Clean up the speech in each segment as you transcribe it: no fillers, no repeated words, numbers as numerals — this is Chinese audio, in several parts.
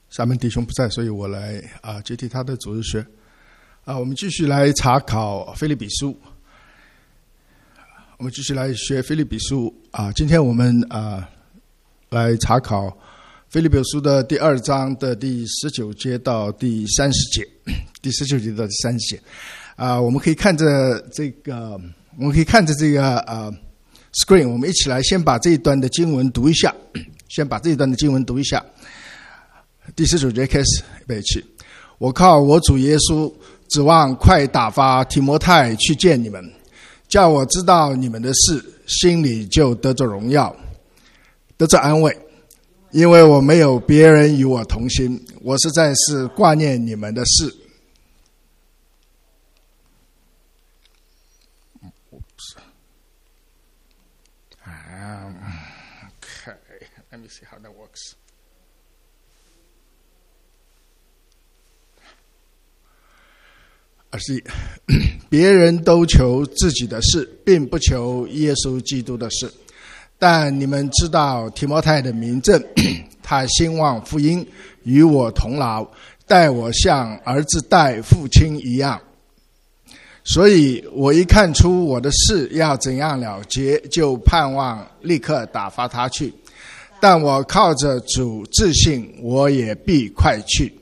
沙门弟兄不在，所以我来接替他的主日学。我们继续来查考腓立比书。我们继续来学腓立比书今天我们来查考腓立比书的第2章的第19节到第30节，第19节到第30节。我们可以看着这个 screen， 我们一起来先把这一段的经文读一下。第19节开始，预备起。我靠我主耶稣，指望快打发提摩太去见你们，叫我知道你们的事，心里就得着荣耀，得着安慰。因为我没有别人与我同心，我实在是挂念你们的事。Okay, let me see how that works. 21，别人都求自己的事，并不求耶稣基督的事。但你们知道提摩太的名证，他兴旺福音，与我同劳，待我像儿子待父亲一样。所以我一看出我的事要怎样了结，就盼望立刻打发他去。但我靠着主自信，我也必快去。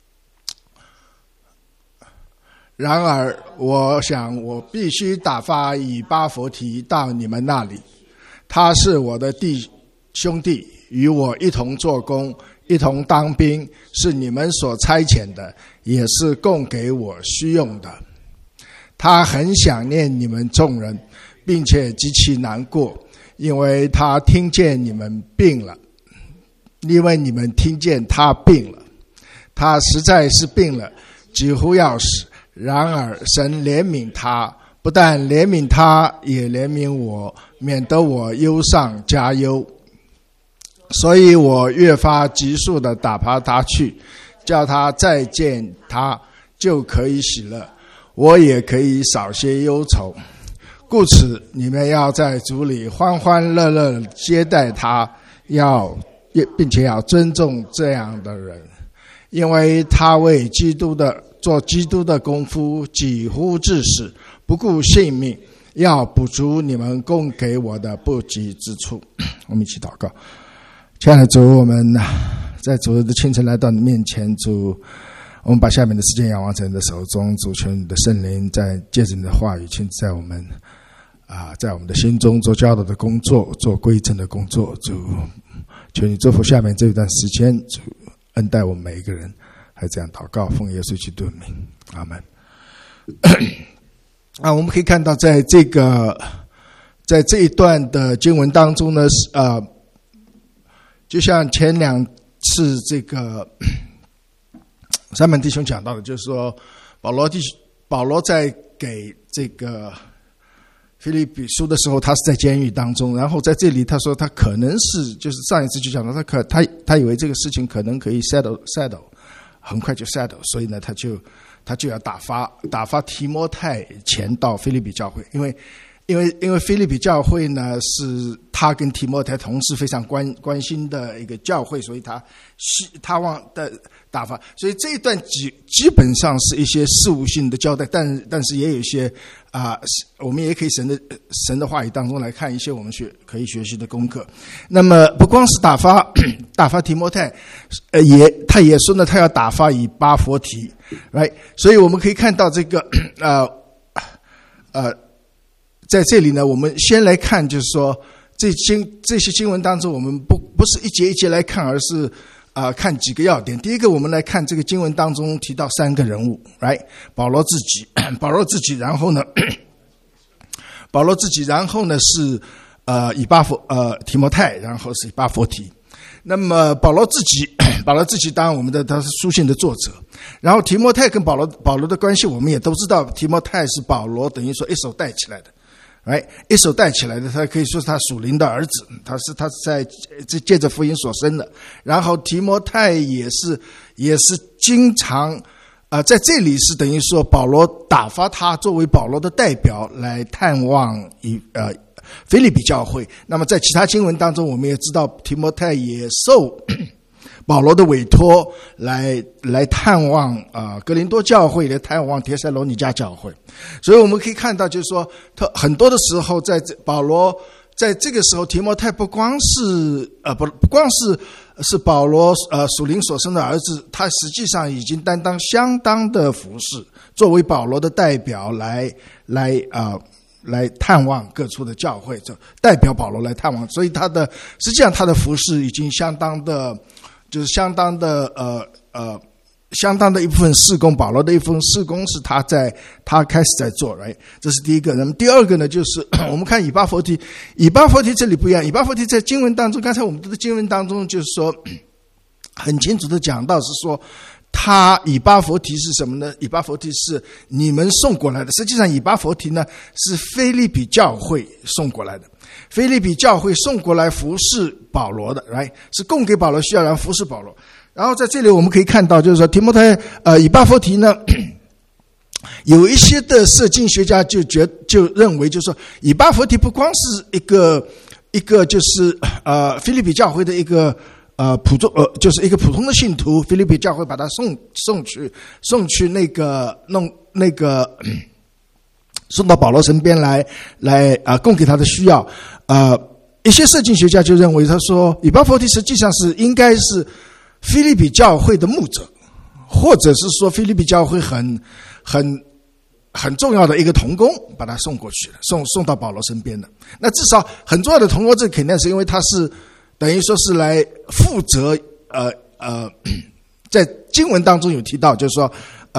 然而我想我必须打发以巴弗提到你们那里，他是我的兄弟，与我一同做工，一同当兵，是你们所差遣的，也是供给我需用的。他很想念你们众人，并且极其难过，因为他听见你们病了，因为你们听见他病了，他实在是病了，几乎要死。然而神怜悯他，不但怜悯他，也怜悯我，免得我忧上加忧。所以我越发急速地打发他去，叫他再见他，就可以喜乐，我也可以少些忧愁。故此你们要在主里欢欢乐乐接待他，并且要尊重这样的人，因为他为做基督的功夫，几乎至死，不顾性命，要补足你们供给我的不及之处。我们一起祷告。亲爱的主，我们在主日的清晨来到你面前，主，我们把下面的时间仰望在你的手中，主，求你的圣灵在借着你的话语，亲自在我们的心中做教导的工作，做归正的工作。主，求你祝福下面这一段时间，主恩待我们每一个人。还这样祷告，奉耶稣基督的名，阿们。我们可以看到，在这一段的经文当中呢，就像前2次这个三门弟兄讲到的，就是说保罗在给这个腓立比书的时候，他是在监狱当中，然后在这里他说他可能是，就是上一次就讲到他以为这个事情可能可以 settle。很快就 settle， 所以呢，他就要打发提摩太前到腓立比教会，因为腓立比教会呢是他跟提摩太同时非常关心的一个教会，所以他往的打发，所以这一段基本上是一些事务性的交代，但是也有一些我们也可以神的话语当中来看一些我们可以学习的功课。那么不光是打发提摩太，他也说呢，他要打发以巴弗提 ，right？ 所以我们可以看到这个在这里呢，我们先来看，就是说这些经文当中，我们不是一节一节来看，而是看几个要点。第一个，我们来看这个经文当中提到3个人物 ，right？ 保罗自己，然后呢是提摩太，然后是以巴弗提。那么保罗自己当然他是书信的作者，然后提摩太跟保罗的关系，我们也都知道，提摩太是保罗等于说一手带起来的。一手带起来的，他可以说是他属灵的儿子，他是在借着福音所生的。然后提摩太也是经常在这里是等于说保罗打发他作为保罗的代表来探望腓立比教会。那么在其他经文当中，我们也知道提摩太也受保罗的委托来探望哥林多教会，来探望帖撒罗尼迦教会。所以我们可以看到，就是说他很多的时候，保罗在这个时候，提摩太不光是保罗属灵所生的儿子，他实际上已经担当相当的服事，作为保罗的代表来探望各处的教会，就代表保罗来探望，所以实际上他的服事已经相当的一部分事工，保罗的一部分事工是他开始在做， right？ 这是第一个。那么第二个呢，就是我们看以巴弗提这里不一样，以巴弗提在经文当中，刚才我们读的经文当中就是说很清楚的讲到是说，以巴弗提是什么呢？以巴弗提是你们送过来的。实际上以巴弗提呢是腓立比教会送过来的，腓立比教会送过来服侍保罗的， right？ 是供给保罗需要，然后服侍保罗。然后在这里我们可以看到，就是说以巴弗提呢，有一些的圣经学家就认为，就是说以巴弗提不光是一个就是腓立比教会的一个就是一个普通的信徒，腓立比教会把他送去送到保罗身边来供给他的需要。一些圣经学家就认为，他说以巴弗提实际上应该是腓立比教会的牧者，或者是说腓立比教会很重要的一个同工，把他送过去了，送到保罗身边的。那至少很重要的同工，这肯定是因为他是等于说是来负责在经文当中有提到，就是说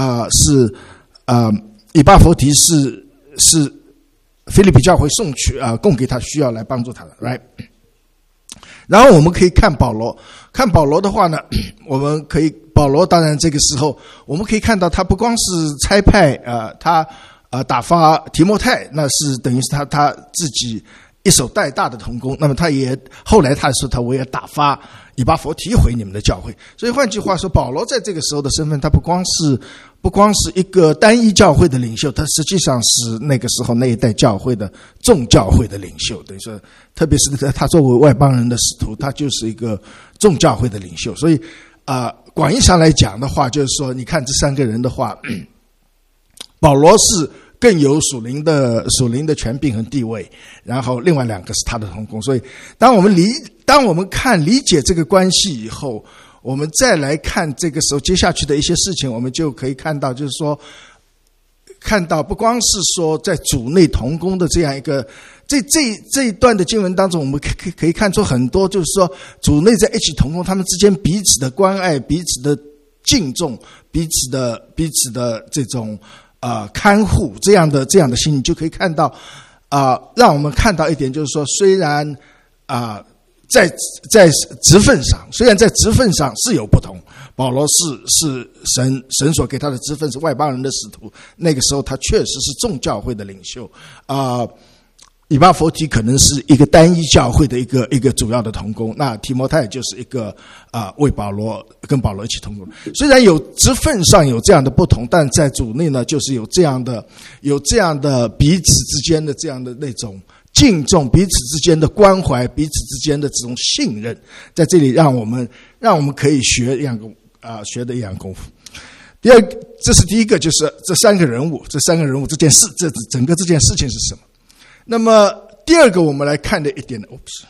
以巴弗提是腓立比教会送去供给他需要来帮助他的 ，right？ 然后我们可以看保罗的话呢，保罗当然这个时候我们可以看到，他不光是差派他打发提摩太，那是等于是他自己一手带大的同工。那么后来他说我也打发以巴弗提回你们的教会。所以换句话说，保罗在这个时候的身份，他不光是一个单一教会的领袖，他实际上是那个时候那一代教会的众教会的领袖。等于说，特别是他作为外邦人的使徒，他就是一个众教会的领袖。所以广义上来讲的话，就是说你看这三个人的话，保罗是更有属灵的权柄和地位，然后另外两个是他的同工。所以当我们理解这个关系以后，我们再来看这个时候接下去的一些事情，我们就可以看到，就是说看到不光是说在主内同工的这样一个这一段的经文当中，我们可以看出很多，就是说主内在一起同工，他们之间彼此的关爱，彼此的敬重，彼此的这种看护，这样的心，你就可以看到让我们看到一点，就是说虽然在职分上是有不同，保罗是神所给他的职分是外邦人的使徒，那个时候他确实是众教会的领袖以巴弗提可能是一个单一教会的一个主要的同工，那提摩太就是一个为跟保罗一起同工。虽然有职分上有这样的不同，但在主内呢，就是有这样的彼此之间的这样的那种敬重，彼此之间的关怀，彼此之间的这种信任，在这里让我们可以学的一样功夫。这是第一个，就是这三个人物这件事，整个这件事情是什么？那么第二个我们来看的一点呢，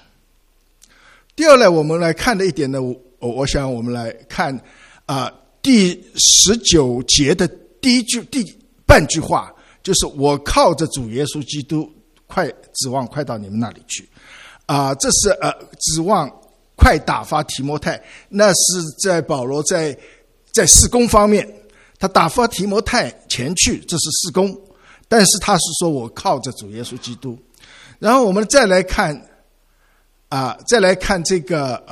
我们来看的一点呢，我想我们来看第19节的第半句话，就是我靠着主耶稣基督指望快到你们那里去这是指望快打发提摩太，那是在保罗在事工方面，他打发提摩太前去，这是事工，但是他是说我靠着主耶稣基督。然后我们再来看这个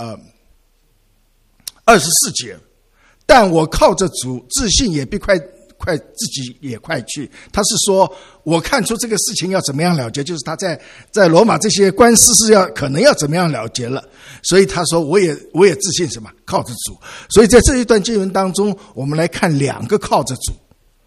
24节，但我靠着主自信也必快自己也快去。他是说我看出这个事情要怎么样了结，就是他在罗马这些官司是可能要怎么样了结了，所以他说我也自信什么靠着主。所以在这一段经文当中，我们来看两个靠着主，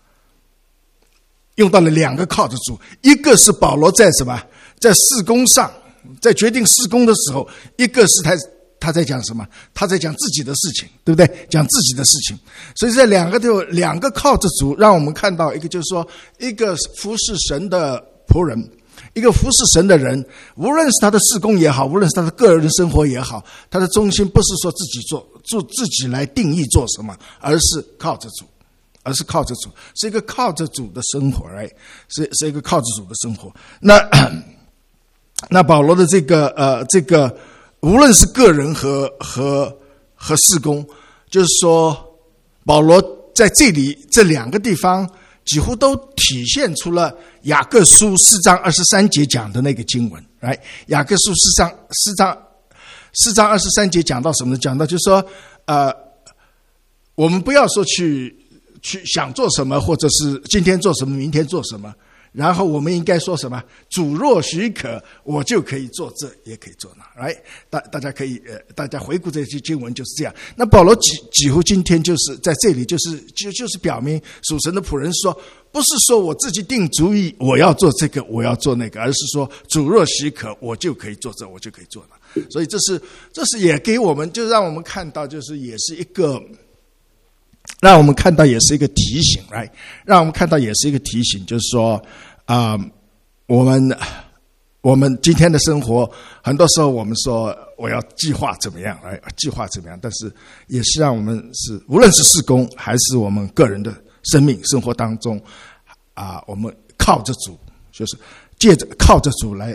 用到了两个靠着主，一个是保罗在事工上，在决定事工的时候，一个是他在讲什么？他在讲自己的事情，对不对？讲自己的事情。所以这两个靠着主，让我们看到一个就是说，一个服侍神的仆人，一个服侍神的人，无论是他的事工也好，无论是他的个人生活也好，他的中心不是说自己做自己来定义做什么，而是靠着主，是一个靠着主的生活，是一个靠着主的生活。那保罗的这个无论是个人和事工，就是说保罗在这里这两个地方几乎都体现出了雅各书4章23节讲的那个经文，雅各书4章23节讲到什么呢？讲到就是说我们不要说去想做什么，或者是今天做什么明天做什么，然后我们应该说什么？主若许可，我就可以做这，也可以做那。大家可以大家回顾这些经文就是这样。那保罗几乎今天就是在这里就是表明属神的仆人说，不是说我自己定主意我要做这个我要做那个，而是说主若许可，我就可以做这，我就可以做那。所以这是也给我们，就让我们看到，就是也是一个。让我们看到也是一个提醒，让我们看到也是一个提醒，就是说，我们今天的生活，很多时候我们说我要计划怎么样，但是也是让我们是无论是事工还是我们个人的生命生活当中，我们靠着主，就是借着靠着主来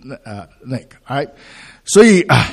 所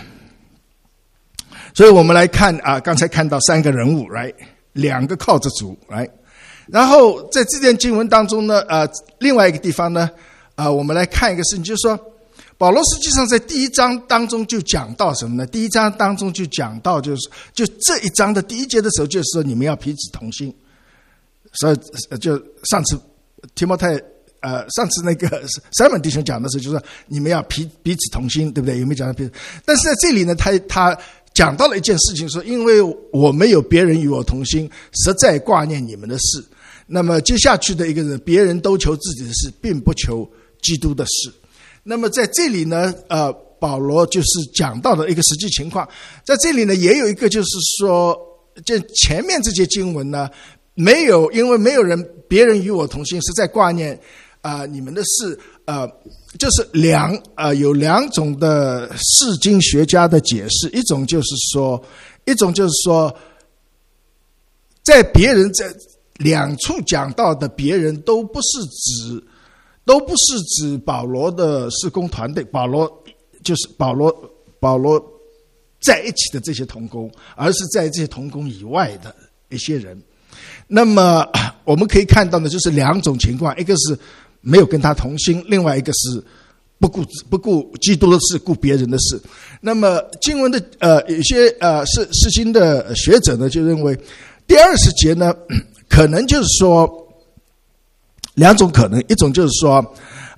以我们来看刚才看到3个人物2个靠着主然后在这段经文当中呢，另外一个地方呢，我们来看一个事情，就是说，保罗实际上在第1章当中就讲到什么呢？第1章当中就讲到，就这一章的第1节的时候，就是说你们要彼此同心。所以就上次提摩太，上次那个Simon弟兄讲的时候，就是说你们要彼此同心，对不对？有没有讲到彼此？但是在这里呢，他讲到了一件事情，说因为我没有别人与我同心，实在挂念你们的事。那么接下去的一个人，别人都求自己的事，并不求基督的事。那么在这里呢，保罗就是讲到的一个实际情况。在这里呢，也有一个就是说，就前面这些经文呢，因为没有别人与我同心，实在挂念你们的事。就是有2种的释经学家的解释，一种就是说，在别人在2处讲到的别人都不是指保罗的事工团队，保罗在一起的这些同工，而是在这些同工以外的一些人。那么我们可以看到呢，就是2种情况，一个是没有跟他同心，另外一个是不顾基督的事，顾别人的事。那么经文的有些释经的学者呢，就认为第20节呢，可能就是说2种可能，一种就是说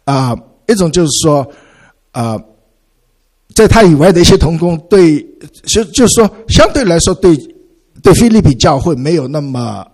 在他以外的一些同工就是说相对来说对腓立比教会没有那么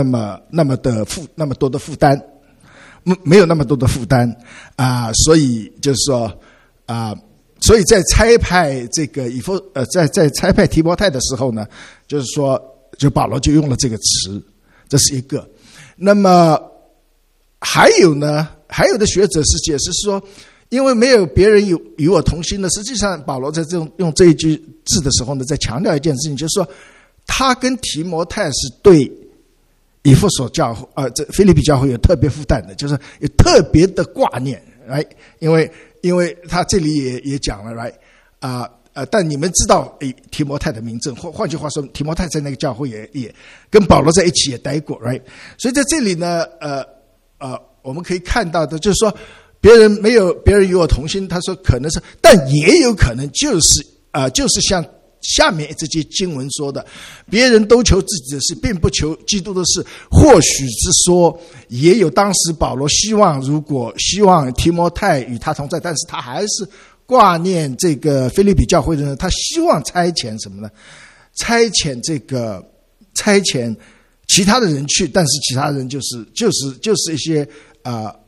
多的负担。没有那么多的负担所以就是说所以在差派这个在差派提摩太的时候呢，就是说就保罗就用了这个词，这是一个。那么还有的学者是解释说，因为没有别人与我同心呢，实际上保罗在用这一句字的时候呢，在强调一件事情，就是说他跟提摩太是对以弗所教会这腓立比教会有特别负担的，就是有特别的挂念因为他这里也讲了但你们知道提摩太的名证，换句话说，提摩太在那个教会也跟保罗在一起也待过所以在这里呢我们可以看到的就是说，没有别人与我同心，他说可能是，但也有可能就是像下面这些经文说的，别人都求自己的事，并不求基督的事。或许之说，也有当时保罗如果希望提摩太与他同在，但是他还是挂念这个腓立比教会的人，他希望差遣什么呢？差遣其他的人去，但是其他人就是一些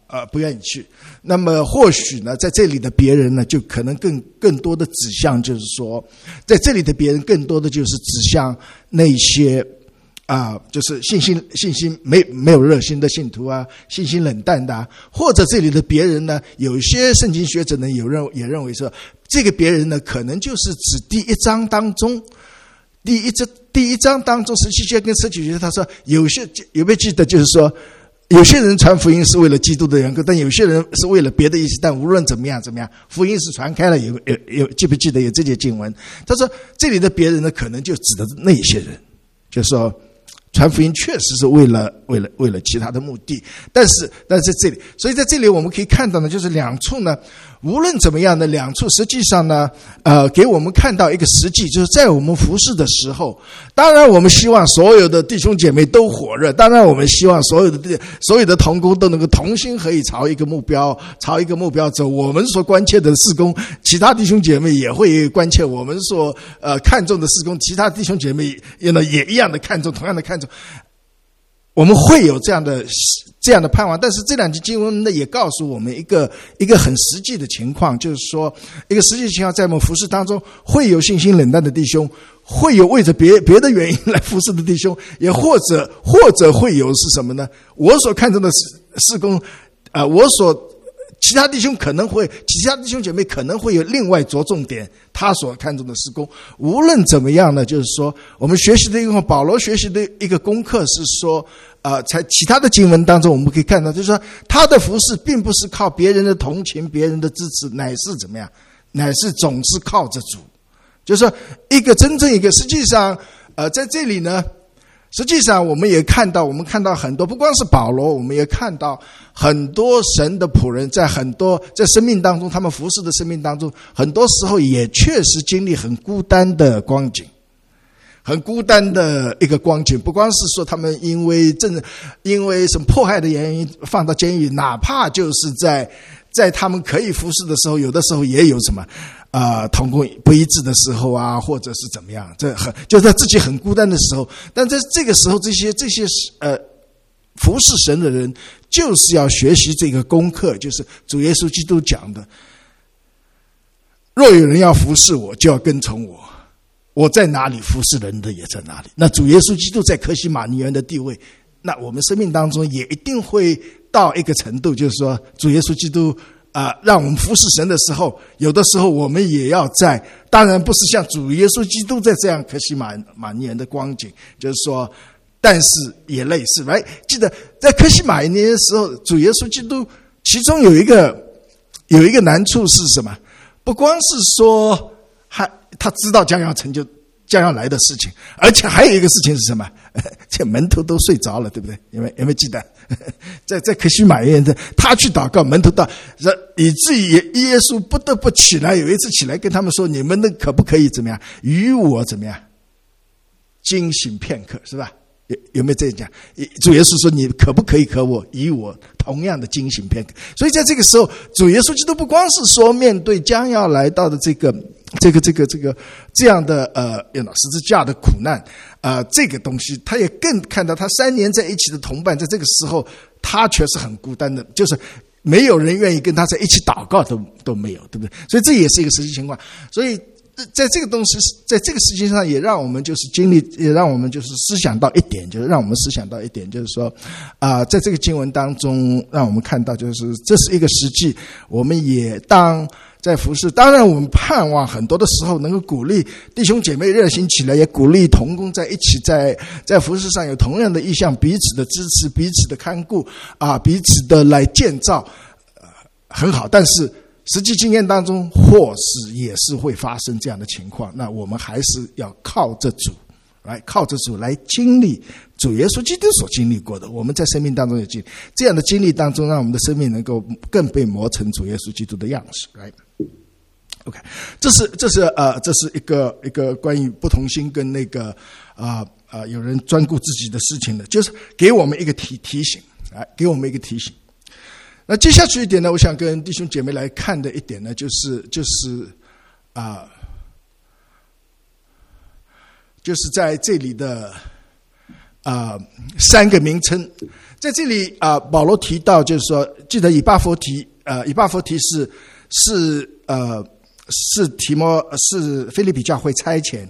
不愿意去。那么或许呢，在这里的别人呢，就可能更多的指向，就是说，在这里的别人更多的就是指向那些就是信心没有热心的信徒啊，信心冷淡的或者这里的别人呢，有一些圣经学者呢也认为说，这个别人呢，可能就是指第一章当中。第一章当中，17节跟19节，他说有没有记得，就是说有些人传福音是为了基督的缘故，但有些人是为了别的意思。但无论怎么样，福音是传开了。有记不记得有这节经文？他说这里的别人呢，可能就指的那些人，就是说传福音确实是为了其他的目的。但是这里，所以在这里我们可以看到呢，就是两处呢，无论怎么样的两处，实际上呢，给我们看到一个实际，就是在我们服事的时候，当然我们希望所有的弟兄姐妹都火热，当然我们希望所有的同工都能够同心合意朝一个目标走。我们所关切的事工，其他弟兄姐妹也会关切我们所看重的事工，其他弟兄姐妹也一样的看重，同样的看重。我们会有这样的盼望，但是这两节经文呢，也告诉我们一个很实际的情况，就是说一个实际情况，在我们服事当中，会有信心冷淡的弟兄，会有为着别的原因来服事的弟兄，也或者会有是什么呢？我所看重的事工，其他弟兄姐妹可能会有另外着重点，他所看重的事工。无论怎么样呢，就是说我们学习的一个保罗学习的一个功课是说，在其他的经文当中我们可以看到，就是说他的服事并不是靠别人的同情、别人的支持，乃是怎么样？乃是总是靠着主。就是说真正一个实际上，在这里呢。实际上我们看到很多，不光是保罗，我们也看到很多神的仆人在生命当中，他们服事的生命当中，很多时候也确实经历很孤单的光景，很孤单的一个光景。不光是说他们因为什么迫害的原因放到监狱，哪怕就是在他们可以服事的时候，有的时候也有什么同工不一致的时候啊，或者是怎么样，就在自己很孤单的时候。但在这个时候，这些服事神的人，就是要学习这个功课，就是主耶稣基督讲的：若有人要服事我，就要跟从我，我在哪里，服事人的也在哪里。那主耶稣基督在客西马尼园的地位，那我们生命当中也一定会到一个程度，就是说主耶稣基督让我们服侍神的时候，有的时候我们也要当然不是像主耶稣基督在这样客西马尼园的光景，就是说，但是也类似。right？ 记得在客西马尼园的时候，主耶稣基督其中有一个难处是什么？不光是说他知道将要来的事情，而且还有一个事情是什么？这门徒都睡着了，对不对？有没有记得？在客西马尼园的，他去祷告，门徒以至于耶稣不得不起来。有一次起来跟他们说：“你们可不可以怎么样？与我怎么样？惊醒片刻，是吧？”有没有这样讲？主耶稣说：“你可不可以与我同样的惊醒片刻？”所以在这个时候，主耶稣基督不光是说面对将要来到的这样的十字架的苦难这个东西，他也更看到他3年在一起的同伴，在这个时候他却是很孤单的，就是没有人愿意跟他在一起祷告都没有，对不对？所以这也是一个实际情况。所以在这个东西，在这个事情上，也让我们就是也让我们就是思想到一点，就是说在这个经文当中，让我们看到就是这是一个实际，我们也当在服事。当然我们盼望很多的时候能够鼓励弟兄姐妹热心起来，也鼓励同工在一起在服事上有同样的意向，彼此的支持，彼此的看顾彼此的来建造很好。但是实际经验当中或是也是会发生这样的情况，那我们还是要靠着主来经历主耶稣基督所经历过的。我们在生命当中有经历这样的经历当中，让我们的生命能够更被磨成主耶稣基督的样式。OK， 这是一个关于不同心跟那个有人专顾自己的事情的，就是给我们一个提醒，给我们一个提醒。那接下去一点呢，我想跟弟兄姐妹来看的一点呢，就是在这里的三个名称。在这里保罗提到，就是说，记得以巴弗提是腓立比教会差遣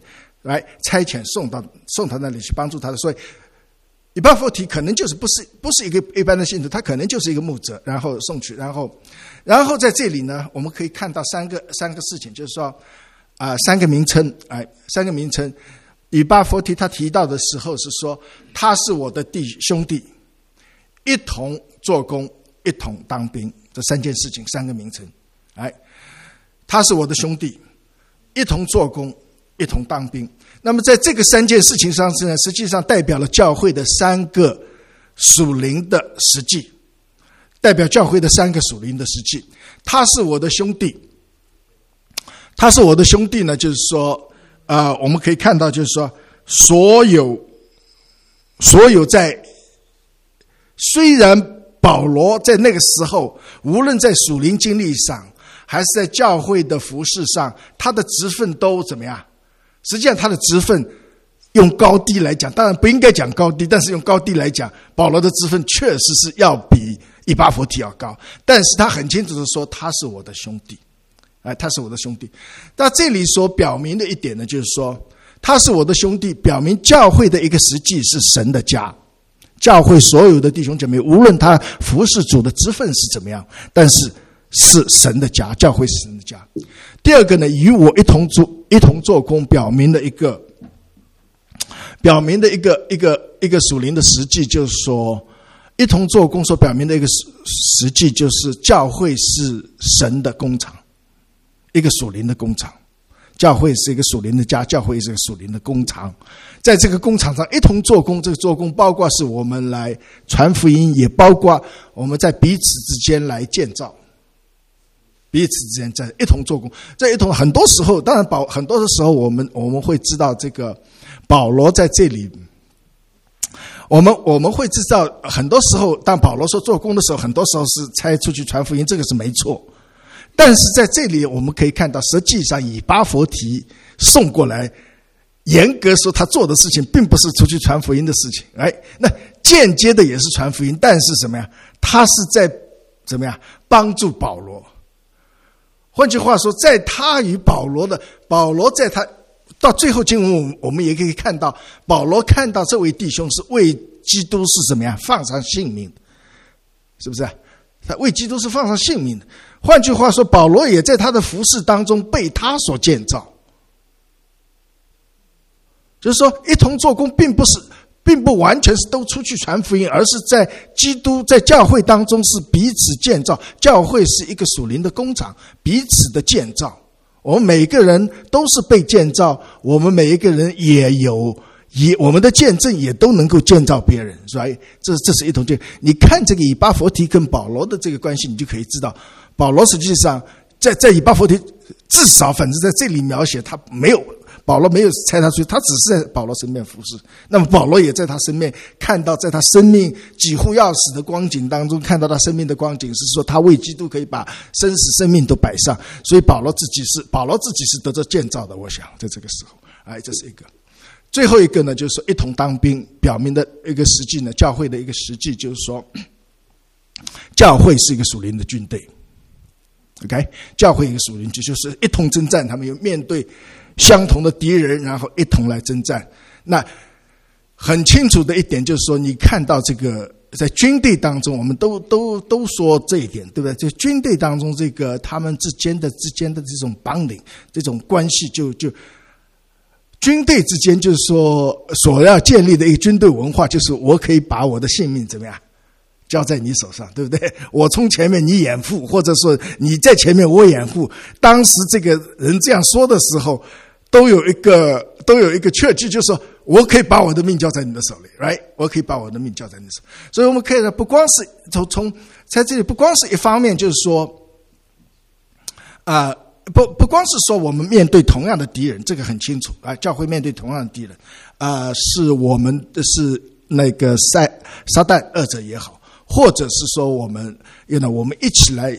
送他那里去帮助他的，所以以巴弗提可能就是不是一个一般的信徒，他可能就是一个牧者，然后送去，然后在这里呢，我们可以看到三个事情，就是说三个名称。以巴弗提他提到的时候是说，他是我的弟兄弟，一同做工，一同当兵，这三件事情，三个名称。他是我的兄弟，一同做工，一同当兵。那么在这个三件事情上呢，实际上代表了教会的三个属灵的实际，代表教会的三个属灵的实际。他是我的兄弟呢，就是说我们可以看到，就是说所有在，虽然保罗在那个时候无论在属灵经历上还是在教会的服事上，他的职分都怎么样？实际上他的职分用高低来讲，当然不应该讲高低，但是用高低来讲，保罗的职分确实是要比以巴弗提要高，但是他很清楚的说，他是我的兄弟。他是我的兄弟。那这里所表明的一点呢，就是说他是我的兄弟，表明教会的一个实际是神的家，教会所有的弟兄姐妹，无论他服事主的职分是怎么样，但是是神的家，教会是神的家。第二个呢，与我一同做工，表明的一个属灵的实际，就是说一同做工所表明的一个实际，就是教会是神的工厂，一个属灵的工厂。教会是一个属灵的家，教会是一个属灵的工厂。在这个工厂上一同做工，这个做工包括是我们来传福音，也包括我们在彼此之间来建造，彼此之间在一同做工。这一同很多时候，当然很多的时候我们会知道，这个保罗在这里，我们会知道，很多时候当保罗说做工的时候，很多时候是差出去传福音，这个是没错。但是在这里我们可以看到，实际上以巴弗提送过来，严格说他做的事情并不是出去传福音的事情，那间接的也是传福音，但是什么呀？他是在怎么样帮助保罗。换句话说，在他与保罗在他到最后经文，我们也可以看到，保罗看到这位弟兄是为基督是怎么样放上性命的，是不是？他为基督是放上性命的。换句话说，保罗也在他的服事当中被他所建造。就是说，一同做工并不完全是都出去传福音，而是在基督在教会当中是彼此建造。教会是一个属灵的工厂，彼此的建造。我们每个人都是被建造，我们每一个人我们的见证也都能够建造别人，所以这是一同建。你看这个以巴弗提跟保罗的这个关系，你就可以知道，保罗实际上在以巴弗提至少反正在这里描写，保罗没有拆他出去，他只是在保罗身边服侍。那么保罗也在他身边看到，在他生命几乎要死的光景当中，看到他生命的光景是说，他为基督可以把生死生命都摆上。所以保罗自己是得着建造的。我想在这个时候，这是一个。最后一个呢，就是说一同当兵，表明的一个实际呢，教会的一个实际就是说，教会是一个属灵的军队。OK， 教会一个属灵就是一同征战，他们有面对相同的敌人，然后一同来征战。那很清楚的一点就是说，你看到这个在军队当中，我们都说这一点，对不对？就军队当中这个他们之间的这种bonding，这种关系就军队之间就是说所要建立的一个军队文化，就是我可以把我的性命怎么样交在你手上，对不对？我冲前面你掩护，或者说你在前面我掩护。当时这个人这样说的时候，都有一个确据，就是说我可以把我的命交在你的手里 ，right？ 我可以把我的命交在你的手。所以我们可以不光是在这里，不光是一方面，就是说不光是说我们面对同样的敌人，这个很清楚教会面对同样的敌人是我们是那个撒旦恶者也好，或者是说我们一起来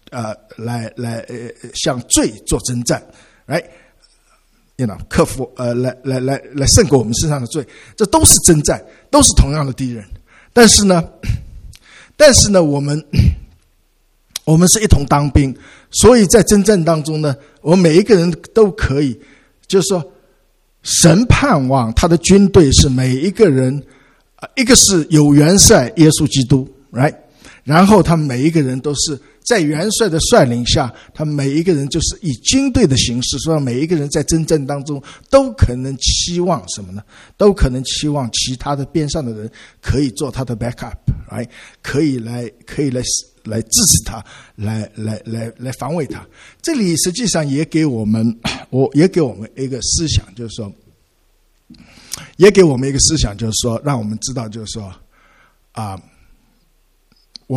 向罪做征战，克服来胜过我们身上的罪，这都是征战。 都是同样的敌人。但是呢，我们是一同当兵，所以在征战当中呢，我们每一个人都可以，就是说，神盼望他的军队是每一个人，一个是有元帅耶稣基督 ，right， 然后他们每一个人都是在元帅的率领下，他们每一个人就是以军队的形式，说每一个人在征战当中都可能期望什么呢？都可能期望其他的边上的人可以做他的 backup，right， 可以来支持他，来防卫他。这里实际上也给我们一个思想，就是说，让我们知道，就是说，我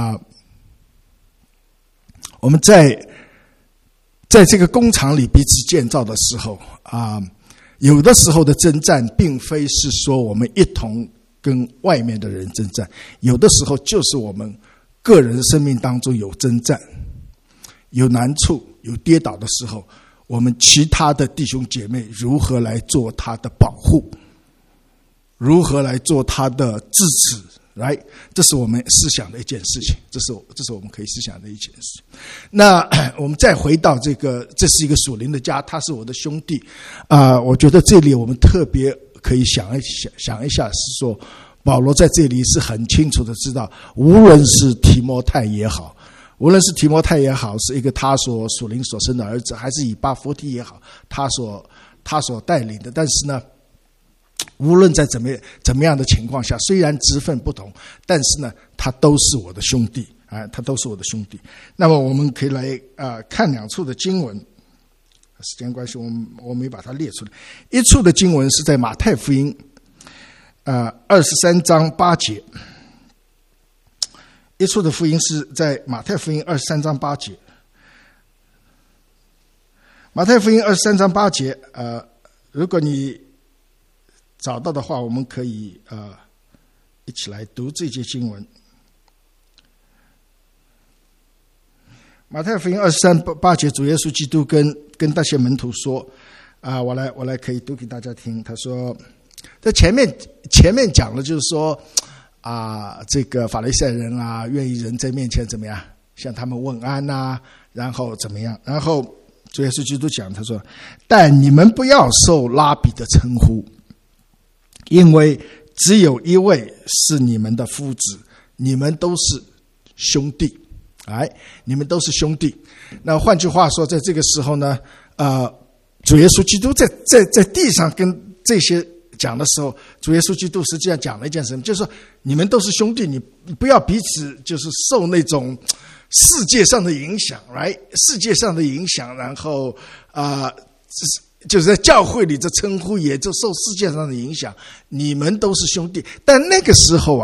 们在这个工厂里彼此建造的时候有的时候的征战并非是说我们一同跟外面的人征战，有的时候就是我们个人生命当中有征战，有难处，有跌倒的时候，我们其他的弟兄姐妹如何来做他的保护，如何来做他的支持，right， 这是我们思想的一件事情，这是我们可以思想的一件事情。那我们再回到这是一个属灵的家，他是我的兄弟我觉得这里我们特别可以想一下，是说保罗在这里是很清楚的知道，无论是提摩太也好，是一个他所属灵所生的儿子，还是以巴弗提也好，他所带领的，但是呢，无论在怎么样的情况下，虽然职分不同，但是呢，他都是我的兄弟他都是我的兄弟。那么我们可以来看两处的经文，时间关系我没把它列出来。一处的经文是在马太福音23章8节，一处的福音是在马太福音23章8节。马太福音23章8节如果你找到的话，我们可以一起来读这节经文。马太福音23章8节，主耶稣基督跟那些门徒说我来可以读给大家听。他说，在前面讲了，就是说这个法利赛人愿意人在面前怎么样向他们问安然后怎么样，然后主耶稣基督讲，他说，但你们不要受拉比的称呼，因为只有一位是你们的夫子，你们都是兄弟，你们都是兄弟。那换句话说，在这个时候呢，主耶稣基督在地上跟这些讲的时候，主耶稣基督实际上讲了一件什么，就是说你们都是兄弟，你不要彼此就是受那种世界上的影响，世界上的影响，然后就是在教会里这称呼也就受世界上的影响，你们都是兄弟。但那个时候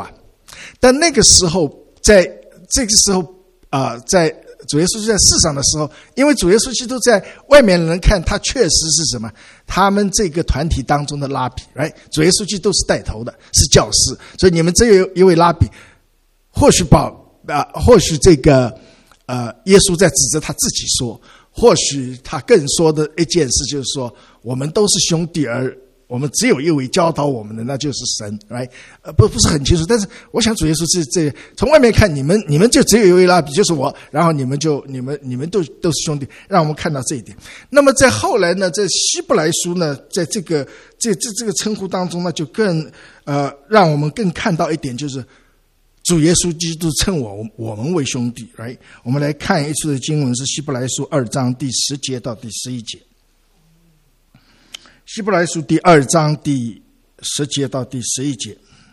在这个时候在主耶稣在世上的时候，因为主耶稣基督在外面的人看他确实是什么，他们这个团体当中的拉比，主耶稣基督是带头的，是教师，所以你们只有一位拉比。或许这个耶稣在指责他自己说，或许他更说的一件事就是说，我们都是兄弟，而我们只有一位教导我们的，那就是神，不是很清楚。但是我想主耶稣这从外面看，你们就只有一位拉比，就是我，然后你们都是兄弟，让我们看到这一点。那么在后来呢，在希伯来书呢，在这个称呼当中呢，就更让我们更看到一点，就是主耶稣基督称我们为兄弟。我们来看一处的经文，是希伯来书2章第10节到第11节。希伯来书第2章第10节到第11节。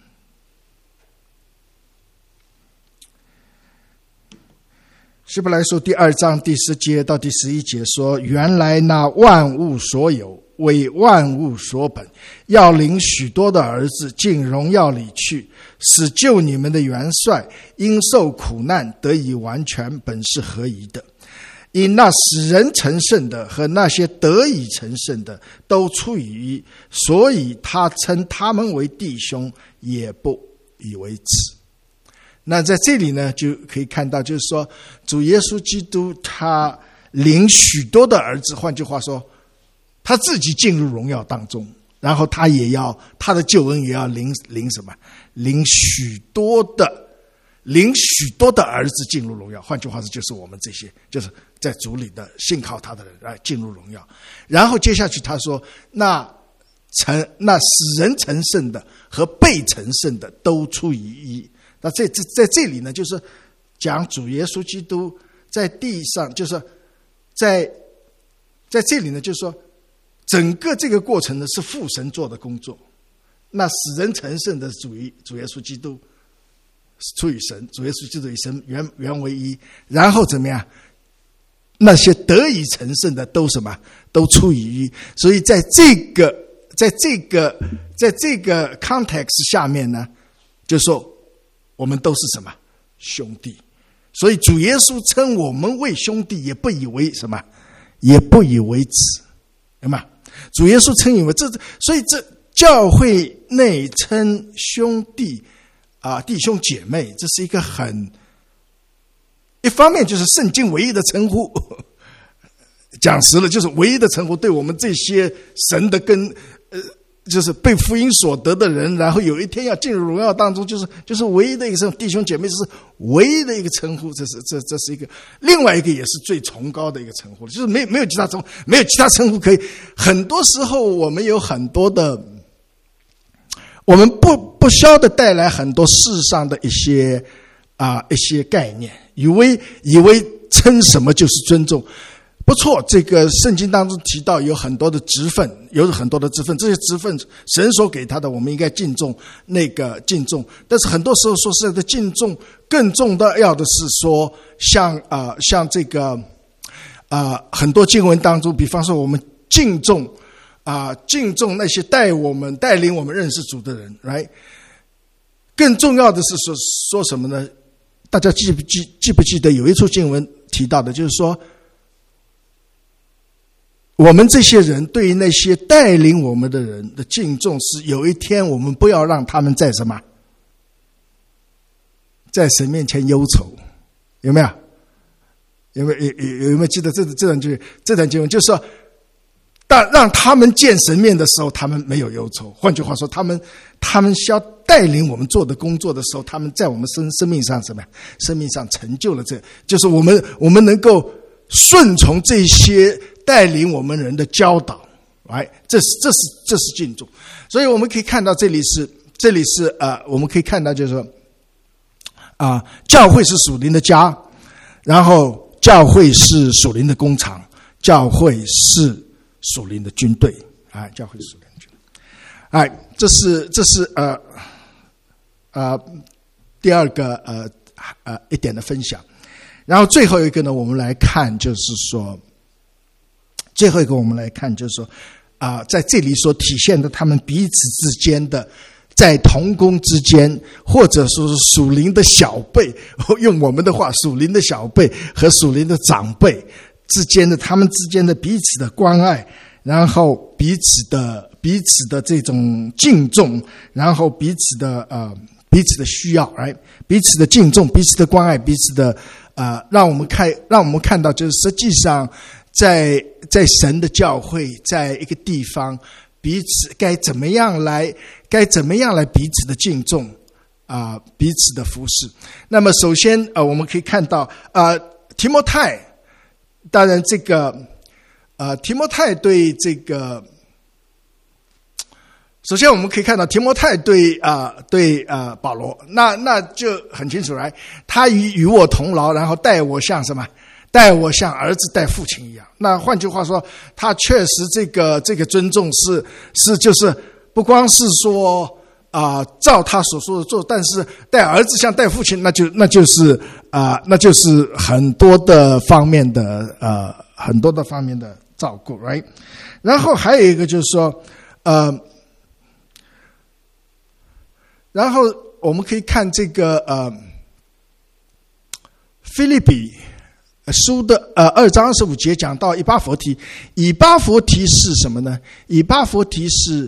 希伯来书第2章第10节到第11节说，原来那万物所有，为万物所本，要领许多的儿子进荣耀里去，使救你们的元帅因受苦难得以完全，本是合宜的。因那使人成圣的和那些得以成圣的都出于一，所以他称他们为弟兄，也不以为耻。那在这里呢，就可以看到，就是说主耶稣基督他领许多的儿子，换句话说，他自己进入荣耀当中， 然后他的救恩也要领什么？领许多的儿子进入荣耀。换句话说，就是我们这些就是在主里的信靠他的人来进入荣耀。然后接下去他说，那使人成圣的和被成圣的都出于一。那在这里呢，就是讲主耶稣基督在地上，就是在这里呢，就是说整个这个过程呢是父神做的工作。那使人成圣的主耶稣基督出于神，主耶稣基督与神原为一。然后怎么样？那些得以成圣的都什么？都出于一。所以在这个 context 下面呢，就说我们都是什么？兄弟。所以主耶稣称我们为兄弟，也不以为什么？也不以为耻，对吗？主耶稣称以为所以这教会内称兄弟弟兄姐妹，这是一个一方面就是圣经唯一的称呼，讲实了就是唯一的称呼，对我们这些神的就是被福音所得的人，然后有一天要进入荣耀当中，就是唯一的一个称呼，弟兄姐妹是唯一的一个称呼，这是一个。另外一个也是最崇高的一个称呼，就是没有其他称呼可以。很多时候我们有很多的，我们不晓得带来很多世上的一些概念，以为称什么就是尊重。不错，这个圣经当中提到有很多的职分，这些职分神所给他的，我们应该敬重，敬重。但是很多时候说实在的，敬重更重要的是说，像这个很多经文当中，比方说我们敬重那些带领我们认识主的人 ，right？ 更重要的是说什么呢？大家记不记得有一处经文提到的，就是说，我们这些人对于那些带领我们的人的敬重，是有一天我们不要让他们在什么，在神面前忧愁，有没有？有没有记得这段经文？就是说，但让他们见神面的时候，他们没有忧愁。换句话说，他们需要带领我们做的工作的时候，他们在我们生命上什么？生命上成就了就是我们能够顺从这些带领我们人的教导，来，这是敬重。所以我们可以看到这里是我们可以看到就是说教会是属灵的家，然后教会是属灵的工厂，教会是属灵的军队，教会是属灵的军队。这是第二个一点的分享。然后最后一个呢，我们来看就是说，在这里所体现的他们彼此之间的，在同工之间，或者说是属灵的小辈，用我们的话，属灵的小辈和属灵的长辈之间的，他们之间的彼此的关爱，然后彼此的这种敬重，然后彼此的需要，彼此的敬重，彼此的关爱，彼此的让我们看到，就是实际上在神的教会，在一个地方，彼此该怎么样来彼此的敬重彼此的服侍。那么首先我们可以看到提摩太，当然这个提摩太对这个，首先我们可以看到提摩太对保罗，那就很清楚来，他与我同劳，然后待我像什么？待我像儿子待父亲一样。那换句话说，他确实这个尊重是就是不光是说照他所说的做，但是待儿子像待父亲，那就是很多的方面的照顾 ，right？ 然后还有一个就是说然后我们可以看这个腓立比书的2章25节讲到以巴弗提，以巴弗提是什么呢？以巴弗提是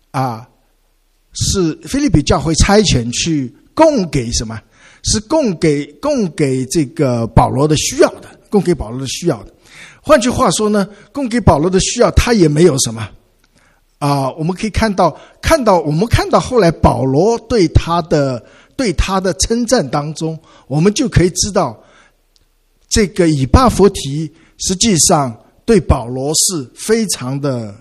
腓立比教会差遣去供给什么？是供给这个保罗的需要的，供给保罗的需要的。换句话说呢，供给保罗的需要，他也没有什么我们可以看到后来保罗对他的称赞当中，我们就可以知道，这个以巴弗提实际上对保罗是非常的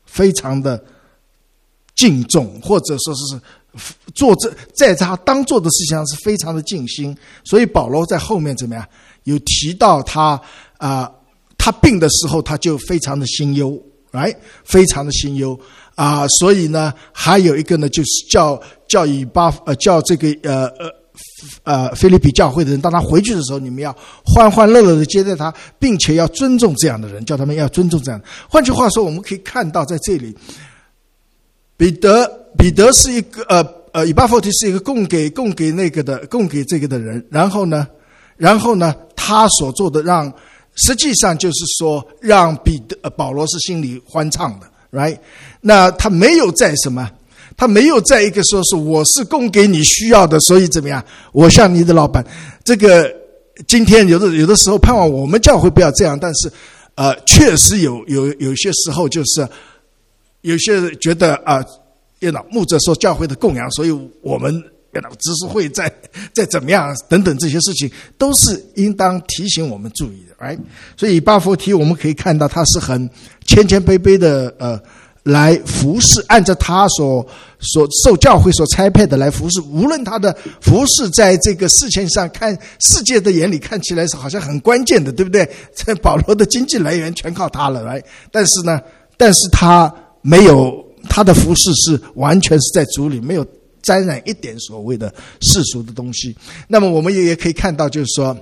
敬重，或者说是在他当做的事情上是非常的尽心。所以保罗在后面怎么样，有提到他病的时候他就非常的心忧，非常的心忧所以呢，还有一个呢，就是叫这个腓立比教会的人，当他回去的时候，你们要欢欢乐乐的接待他，并且要尊重这样的人，叫他们要尊重这样的。换句话说，我们可以看到在这里，彼得是一个以巴弗提是一个供给这个的人，然后呢，他所做的实际上就是说让保罗是心里欢畅的 ，right？ 那他没有在什么，他没有在一个说是我是供给你需要的，所以怎么样？我像你的老板，这个今天有的时候盼望我们教会不要这样，但是确实有些时候就是有些觉得牧者说教会的供养，所以我们知识会再怎么样等等，这些事情都是应当提醒我们注意的 ，right？ 所以以巴弗提我们可以看到他是很谦卑卑的来服侍，按照他所受教会所差派的来服侍，无论他的服侍在这个事情上看世界的眼里看起来是好像很关键的，对不对？在保罗的经济来源全靠他了 ，right？ 但是他没有，他的服侍是完全是在主里，没有沾染一点所谓的世俗的东西。那么我们也可以看到，就是说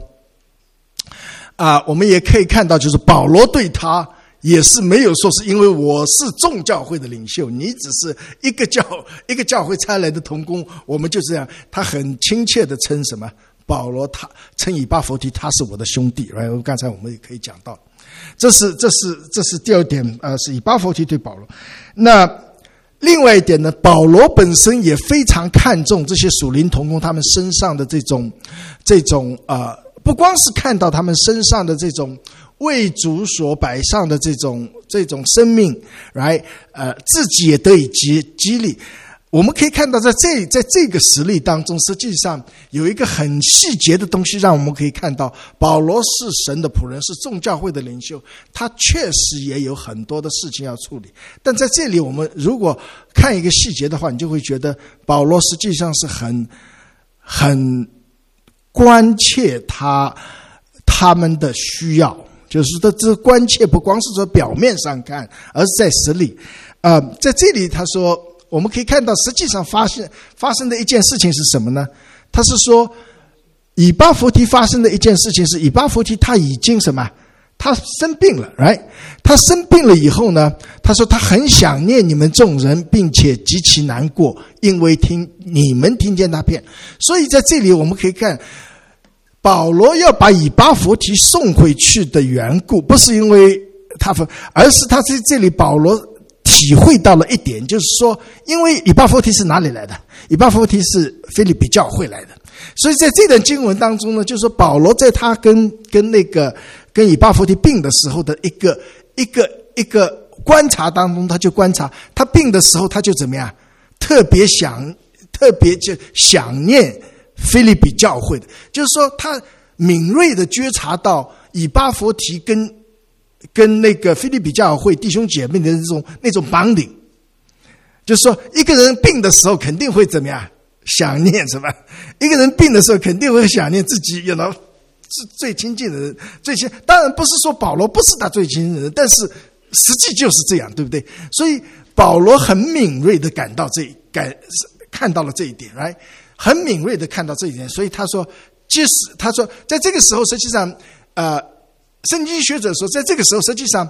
保罗对他也是没有说是因为我是众教会的领袖，你只是一个教会差来的同工，我们就这样。他很亲切的称什么？保罗他称以巴弗提他是我的兄弟，刚才我们也可以讲到，这是第二点，是以巴弗提对保罗。那另外一点呢，保罗本身也非常看重这些属灵同工他们身上的这种不光是看到他们身上的这种为主所摆上的这种生命，自己也得以激励。我们可以看到在这个实例当中，实际上有一个很细节的东西让我们可以看到，保罗是神的仆人，是众教会的领袖，他确实也有很多的事情要处理。但在这里我们如果看一个细节的话，你就会觉得保罗实际上是很关切他们的需要，就是说这关切不光是说表面上看，而是在实里。在这里他说，我们可以看到实际上发生的一件事情是什么呢？他是说以巴弗提发生的一件事情是，以巴弗提他已经什么？他生病了 ，right？ 他生病了以后呢，他说他很想念你们众人，并且极其难过，因为你们听见他骗。所以在这里我们可以看，保罗要把以巴弗提送回去的缘故，不是因为而是他在这里保罗体会到了一点，就是说，因为以巴弗提是哪里来的？以巴弗提是腓立比教会来的，所以在这段经文当中呢，就是说保罗在他跟以巴弗提病的时候的一个观察当中，他就观察他病的时候，他就怎么样，特别就想念腓立比教会的，就是说他敏锐的觉察到以巴弗提跟那个腓立比教会弟兄姐妹的那种绑定，就是说一个人病的时候肯定会怎么样，想念什么？一个人病的时候肯定会想念自己是最亲近的人，当然不是说保罗不是他最亲近的人，但是实际就是这样，对不对？所以保罗很敏锐的看到了这一点，很敏锐的看到这一点，所以他说在这个时候，实际上圣经学者说，在这个时候实际上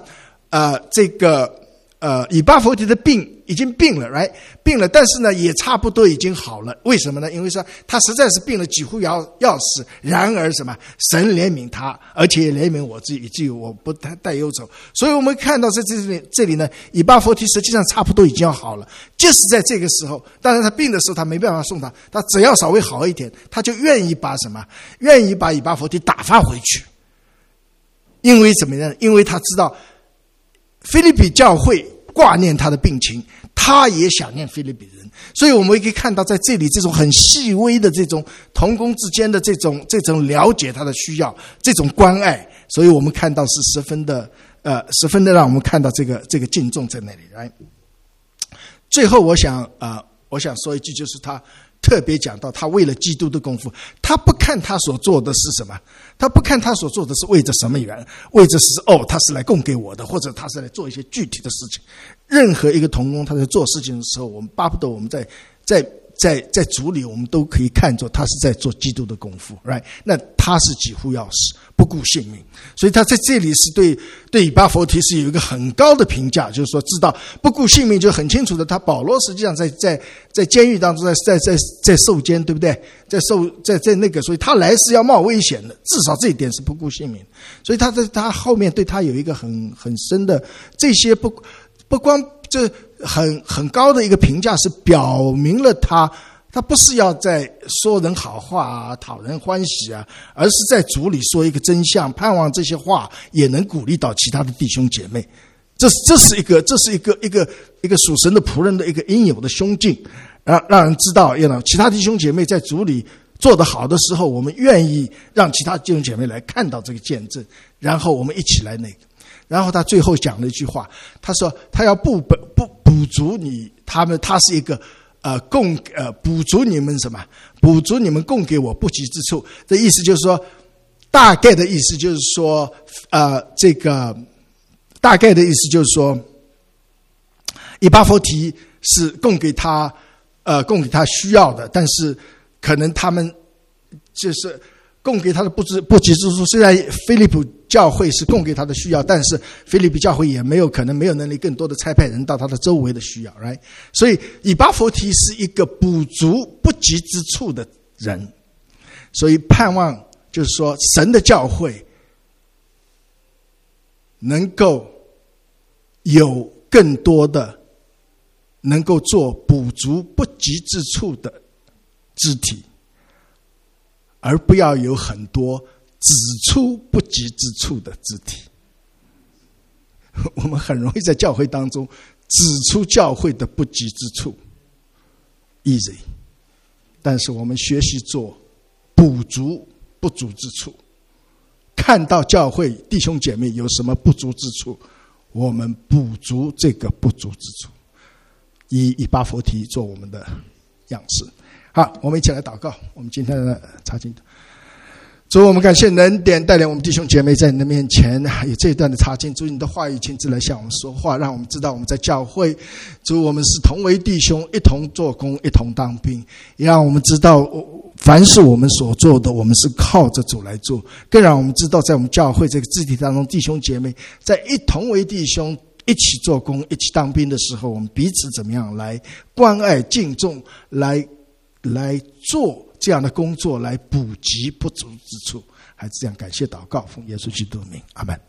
以巴弗提的病已经病了，病了，但是呢也差不多已经好了。为什么呢？因为说他实在是病了，几乎要死。然而什么？神怜悯他，而且也怜悯我自己，以至于我不带忧愁。所以我们看到在这里呢，以巴弗提实际上差不多已经要好了。就是在这个时候，当然他病的时候他没办法送他只要稍微好一点，他就愿意把以巴弗提打发回去。因为怎么样？因为他知道腓立比教会挂念他的病情， 他也想念腓立比人。所以我们可以看到在这里这种很细微的这种同工之间的这种了解他的需要，这种关爱，所以我们看到是十分的让我们看到这个敬重在那里。来，最后我想说一句，就是他特别讲到他为了基督的功夫，他不看他所做的是什么，他不看他所做的是为着什么缘，为着是他是来供给我的，或者他是来做一些具体的事情。任何一个同工他在做事情的时候，我们巴不得我们在主里，我们都可以看作他是在做基督的功夫 ，right？ 那他是几乎要死，不顾性命，所以他在这里是对以巴弗提是有一个很高的评价，就是说知道不顾性命，就很清楚的，他保罗实际上在监狱当中，在受监，对不对？在那个，所以他来是要冒危险的，至少这一点是不顾性命，所以他后面对他有一个很深的这些不光这很高的一个评价，是表明了他不是要在说人好话啊，讨人欢喜啊，而是在主里说一个真相，盼望这些话也能鼓励到其他的弟兄姐妹。这是一个属神的仆人的一个应有的胸襟，让人知道，其他弟兄姐妹在主里做得好的时候，我们愿意让其他弟兄姐妹来看到这个见证，然后我们一起来那个。然后他最后讲了一句话，他说他要补足他是一个补足你们什么？补足你们供给我不及之处。这意思就是说，大概的意思就是说，大概的意思就是说，以巴弗提是供给他需要的，但是可能他们就是供给他的不及之处。虽然腓立比教会是供给他的需要，但是腓立比教会也可能没有能力更多的差派人到他的周围的需要 ，right？ 所以以巴弗提是一个补足不及之处的人，所以盼望就是说神的教会能够有更多的能够做补足不及之处的肢体，而不要有很多指出不及之处的肢体。我们很容易在教会当中指出教会的不及之处 easy， 但是我们学习做补足不足之处，看到教会弟兄姐妹有什么不足之处，我们补足这个不足之处，以巴弗提做我们的样式。好，我们一起来祷告。我们今天的查经，主，我们感谢你的恩典，带领我们弟兄姐妹在你的面前有这一段的查经。主，你的话语亲自来向我们说话，让我们知道我们在教会，主，我们是同为弟兄，一同做工，一同当兵，也让我们知道凡是我们所做的，我们是靠着主来做。更让我们知道，在我们教会这个肢体当中，弟兄姐妹在一同为弟兄，一起做工，一起当兵的时候，我们彼此怎么样来关爱敬重，来做这样的工作，来补给不足之处。还是这样感谢祷告，奉耶稣基督的名，阿们。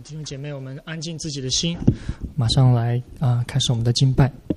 弟兄姐妹，我们安静自己的心，马上来开始我们的敬拜。